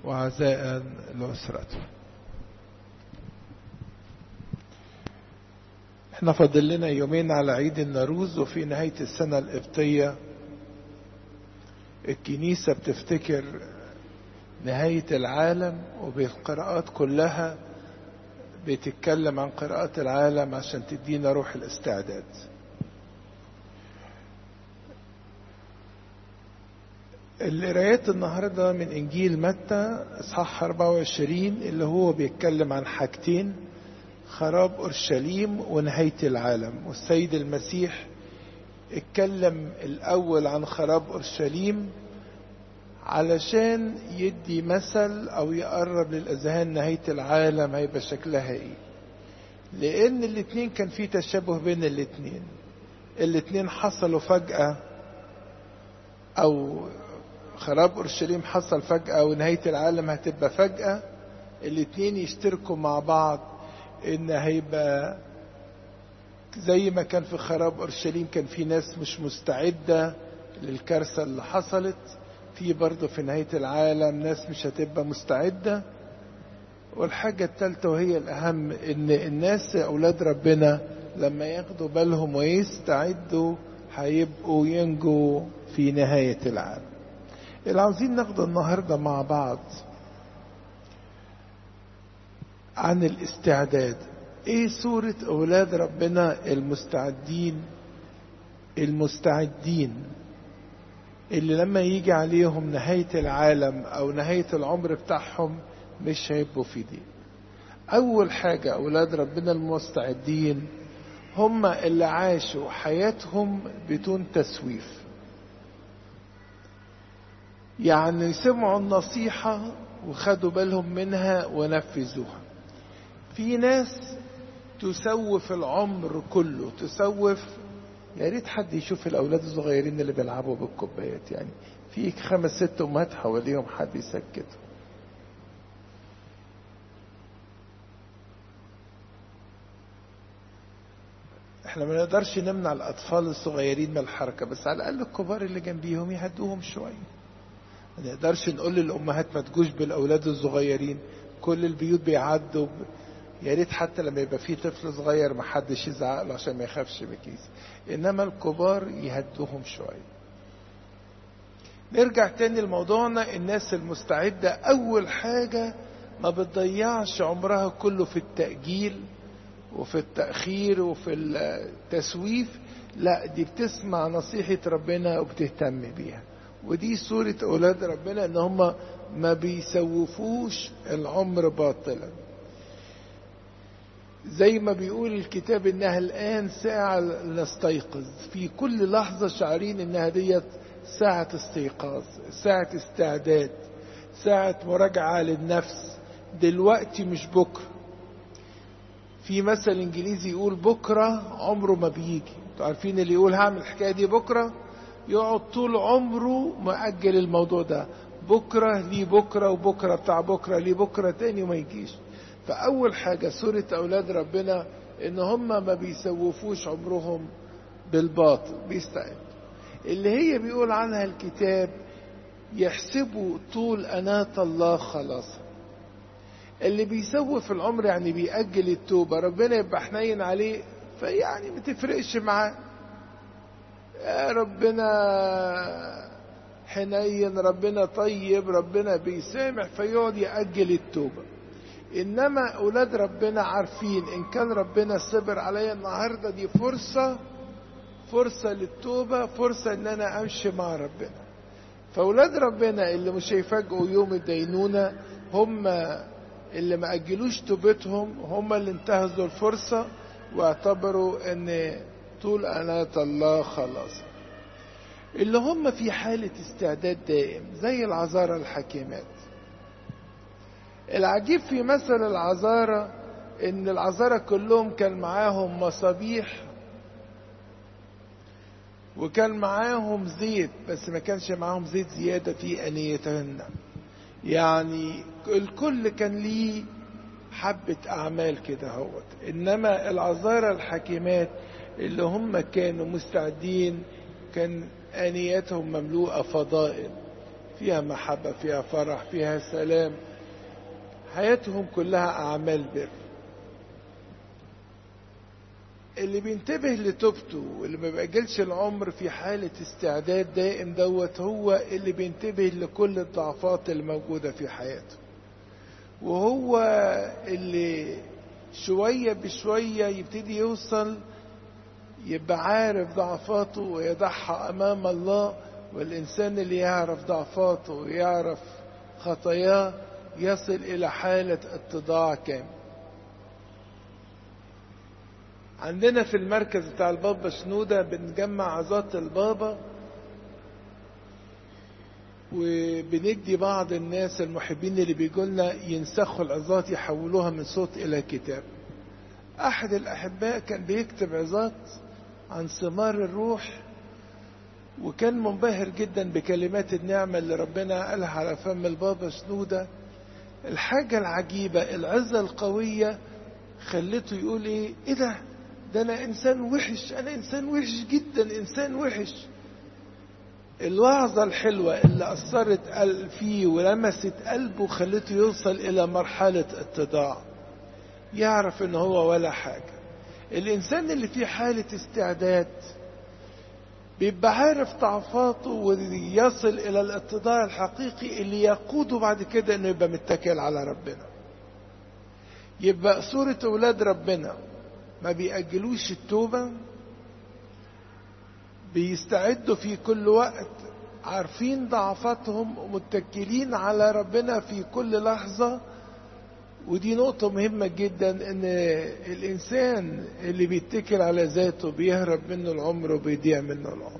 وعزاء لأسرته. احنا فاضل لنا يومين على عيد النوروز، وفي نهاية السنة القبطية الكنيسة بتفتكر نهاية العالم، وبالقراءات كلها بتتكلم عن قراءات العالم عشان تدينا روح الاستعداد. القراءات النهاردة من إنجيل متى إصحاح 24 اللي هو بيتكلم عن حاجتين: خراب أورشليم ونهاية العالم. والسيد المسيح اتكلم الأول عن خراب أورشليم علشان يدي مثل أو يقرب للأذهان نهاية العالم هيبقى شكلها إيه، لأن الاتنين كان في تشابه بين الاتنين حصلوا فجأة، أو خراب أورشليم حصل فجأة ونهاية العالم هتبقى فجأة. الاتنين يشتركوا مع بعض إن هيبقى زي ما كان في خراب أورشليم كان في ناس مش مستعدة للكارثة اللي حصلت، في برضه في نهاية العالم ناس مش هتبقى مستعدة. والحاجة الثالثة وهي الأهم، إن الناس أولاد ربنا لما ياخدوا بالهم ويستعدوا هيبقوا ينجوا في نهاية العالم. اللي عاوزين ناخده النهاردة مع بعض عن الاستعداد. ايه صورة أولاد ربنا المستعدين اللي لما يجي عليهم نهاية العالم أو نهاية العمر بتاعهم مش هيبقوا في دي. أول حاجة أولاد ربنا المستعدين هم اللي عاشوا حياتهم بدون تسويف، يعني سمعوا النصيحة وخدوا بالهم منها ونفذوها. في ناس تسوف العمر كله، تسوف. يا ريت حد يشوف الأولاد الصغيرين اللي بيلعبوا بالكوبايات، يعني في 5-6 أمهات حواليهم حد يسكتهم. احنا ما نقدرش نمنع الأطفال الصغيرين من الحركة، بس على الأقل الكبار اللي جنبيهم يهدوهم شوية. ما نقدرش نقول للأمهات ما تجوش بالأولاد الصغيرين، كل البيوت بيعدوا. يا ريت حتى لما يبقى فيه طفل صغير ما حدش يزعق له عشان ما يخافش بكيس، إنما الكبار يهدوهم شوية. نرجع تاني لموضوعنا. الناس المستعدة أول حاجة ما بتضيعش عمرها كله في التأجيل وفي التأخير وفي التسويف، لا دي بتسمع نصيحة ربنا وبتهتم بيها. ودي صورة أولاد ربنا، إن هم ما بيسوفوش العمر باطلا. زي ما بيقول الكتاب إنها الآن ساعة نستيقظ، في كل لحظة شعرين إنها ديت ساعة استيقاظ، ساعة استعداد، ساعة مراجعة للنفس. دلوقتي مش بكرة. في مثل انجليزي يقول بكرة عمره ما بيجي. انتوا عارفين اللي يقول هعمل الحكاية دي بكرة يقعد طول عمره مأجل الموضوع ده، بكرة ليه بكرة، وبكرة بتاع بكرة ليه بكرة تاني وما يجيش. فأول حاجة سورة أولاد ربنا إن هم ما بيسوفوش عمرهم بالباطل، بيستعد. اللي هي بيقول عنها الكتاب يحسبوا طول أناة الله خلاص. اللي بيسوف العمر يعني بيأجل التوبة، ربنا يبقى حنين عليه فيعني ما تفرقش معاه. ربنا حنين، ربنا طيب، ربنا بيسامح، فيقعد يأجل التوبة. إنما أولاد ربنا عارفين إن كان ربنا صبر عليا النهاردة دي فرصة للتوبة، فرصة إن أنا أمشي مع ربنا. فأولاد ربنا اللي مش هيفاجئوا يوم الدينونة هم اللي ما أجلوش توبتهم، هم اللي انتهزوا الفرصة واعتبروا ان طول أناة الله خلاص. اللي هم في حالة استعداد دائم زي العذارى الحكيمات. العجيب في مثل العذارى ان العذارى كلهم كان معاهم مصابيح وكان معاهم زيت، بس ما كانش معاهم زيت زيادة في أنيتهن. يعني الكل كان ليه حبة أعمال كده هوت. إنما العذارى الحكيمات اللي هم كانوا مستعدين كان آنيتهم مملوءة فضائل، فيها محبة، فيها فرح، فيها سلام، حياتهم كلها أعمال بر. اللي بينتبه لتوبته واللي ما بيأجلش العمر في حالة استعداد دائم دوت، هو اللي بينتبه لكل الضعفات اللي موجودة في حياته، وهو اللي شوية بشوية يبتدي يوصل يبقى عارف ضعفاته ويضعها أمام الله. والإنسان اللي يعرف ضعفاته ويعرف خطاياه يصل إلى حالة اتضاع كامل. عندنا في المركز بتاع البابا شنودة بنجمع عظات البابا، وبندي بعض الناس المحبين اللي بيقولنا ينسخوا العظات يحولوها من صوت إلى كتاب. أحد الأحباء كان بيكتب عظات عن ثمار الروح، وكان منبهر جدا بكلمات النعمة اللي ربنا قالها على فم البابا شنودة. الحاجة العجيبة العظة القوية خلته يقول ايه ده انا انسان وحش، انا انسان وحش جدا، انسان وحش. الوعظة الحلوة اللي اثرت فيه ولمست قلبه خلته يوصل الى مرحلة اتضاع، يعرف ان هو ولا حاجة. الانسان اللي في حالة استعداد بيبقى عارف ضعفاته ويصل الى الاتضاع الحقيقي اللي يقوده بعد كده انه يبقى متكل على ربنا، يبقى صورة اولاد ربنا، ما بيأجلوش التوبة، بيستعدوا في كل وقت، عارفين ضعفاتهم ومتكلين على ربنا في كل لحظة. ودي نقطة مهمة جدا، ان الانسان اللي بيتكل على ذاته بيهرب منه العمر وبيضيع منه العمر.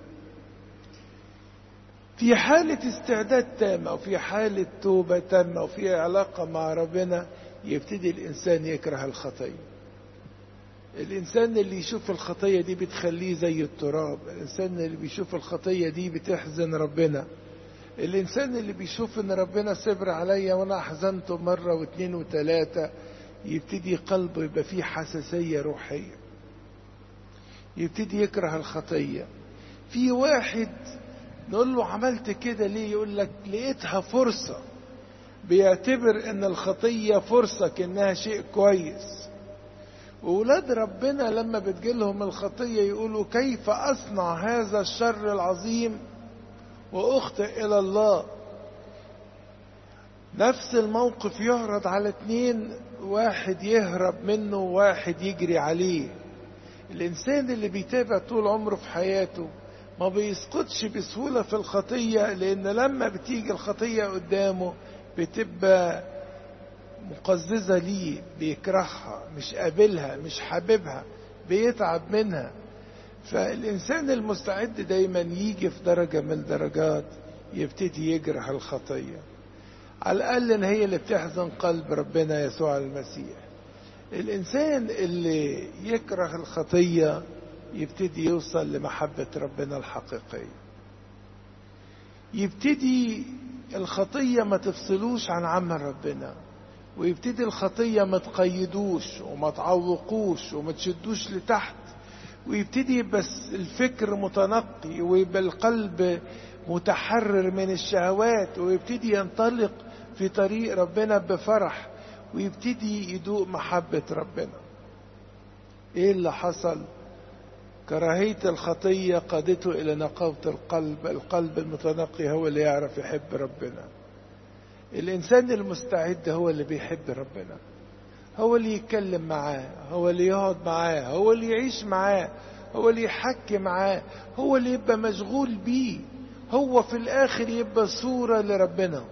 في حالة استعداد تامة وفي حالة توبة تامة وفي علاقة مع ربنا يبتدي الانسان يكره الخطية. الانسان اللي يشوف الخطية دي بتخليه زي التراب، الانسان اللي بيشوف الخطية دي بتحزن ربنا، الانسان اللي بيشوف ان ربنا صبر عليا وانا احزنته مرة واثنين وثلاثة، يبتدي قلبه يبقى فيه حساسية روحية، يبتدي يكره الخطية. في واحد نقول له عملت كده ليه؟ يقول لك لقيتها فرصة، بيعتبر ان الخطية فرصة كأنها شيء كويس. وولاد ربنا لما بتجيلهم الخطية يقولوا كيف أصنع هذا الشر العظيم وأخطئ إلى الله. نفس الموقف يعرض على اتنين، واحد يهرب منه وواحد يجري عليه. الإنسان اللي بيتابع طول عمره في حياته ما بيسقطش بسهولة في الخطية، لأن لما بتيجي الخطية قدامه بتبقى مقززة ليه، بيكرهها، مش قابلها، مش حاببها، بيتعب منها. فالإنسان المستعد دايما يجي في درجة من الدرجات يبتدي يجرح الخطية، على الأقل إن هي اللي بتحزن قلب ربنا يسوع المسيح. الإنسان اللي يكره الخطية يبتدي يوصل لمحبة ربنا الحقيقية، يبتدي الخطية ما تفصلوش عن عمل ربنا، ويبتدي الخطية ما تقيدوش وما تعوقوش وما تشدوش لتحت، ويبتدي بس الفكر متنقي ويبقى القلب متحرر من الشهوات، ويبتدي ينطلق في طريق ربنا بفرح، ويبتدي يدوق محبة ربنا. ايه اللي حصل؟ كراهية الخطية قادته الى نقاوة القلب. القلب المتنقي هو اللي يعرف يحب ربنا. الانسان المستعد هو اللي بيحب ربنا، هو اللي يتكلم معاه، هو اللي يقعد معاه، هو اللي يعيش معاه، هو اللي يحكي معاه، هو اللي يبقى مشغول بيه. هو في الاخر يبقى صورة لربنا،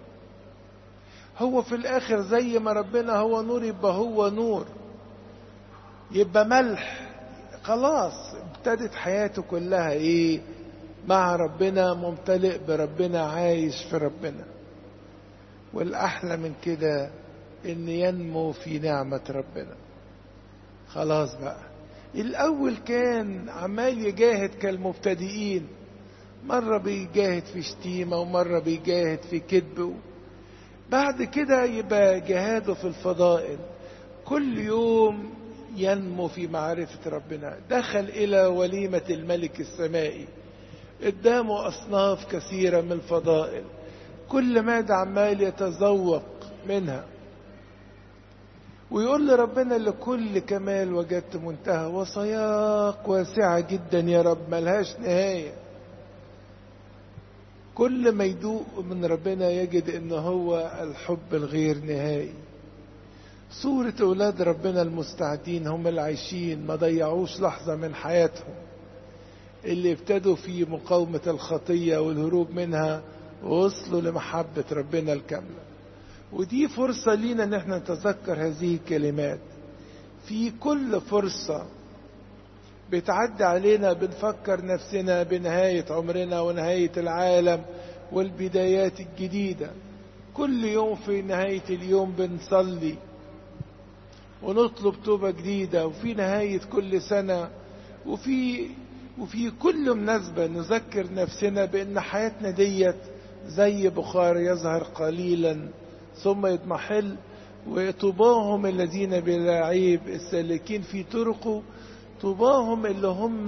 هو في الاخر زي ما ربنا هو نور يبقى هو نور، يبقى ملح. خلاص ابتدت حياته كلها ايه؟ مع ربنا، ممتلئ بربنا، عايش في ربنا. والاحلى من كده ان ينمو في نعمة ربنا. خلاص بقى، الاول كان عمال يجاهد كالمبتدئين، مرة بيجاهد في شتيمة ومرة بيجاهد في كذب، بعد كده يبقى جهاده في الفضائل، كل يوم ينمو في معرفة ربنا. دخل إلى وليمة الملك السمائي، قدامه أصناف كثيرة من الفضائل، كل مادة عمال يتذوق منها، ويقول لربنا لكل كمال وجدت منتهى، وصياق واسعة جدا يا رب ملهاش نهاية. كل ما يدوق من ربنا يجد ان هو الحب الغير نهائي. صورة اولاد ربنا المستعدين هم اللي عايشين ما ضيعوش لحظة من حياتهم، اللي ابتدوا في مقاومة الخطية والهروب منها ووصلوا لمحبة ربنا الكاملة. ودي فرصة لينا ان احنا نتذكر هذه الكلمات في كل فرصة بتعدي علينا. بنفكر نفسنا بنهاية عمرنا ونهاية العالم والبدايات الجديدة. كل يوم في نهاية اليوم بنصلي ونطلب توبة جديدة، وفي نهاية كل سنة وفي كل مناسبة نذكر نفسنا بأن حياتنا ديت زي بخار يظهر قليلا ثم يضمحل. وطوباهم الذين بلا عيب السالكين في طرقه. طوباهم اللي هم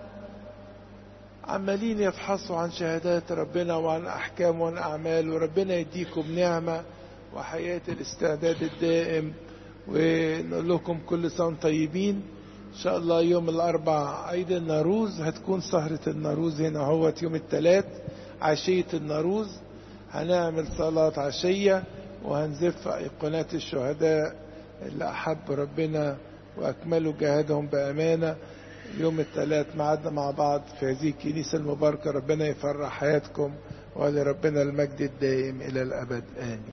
عمالين يفحصوا عن شهادات ربنا وعن أحكام وعن أعمال. وربنا يديكم نعمة وحياة الاستعداد الدائم. ونقول لكم كل سنة طيبين. إن شاء الله يوم الأربع عيد الناروز، هتكون سهرة الناروز هنا هوت يوم الثلاث عشية الناروز. هنعمل صلاة عشية وهنزف أيقونات الشهداء اللي أحب ربنا وأكملوا جهادهم بأمانة. يوم الثلاث معدنا مع بعض في هذه الكنيسة المباركة. ربنا يفرح حياتكم ولربنا المجد الدائم إلى الأبد آمين.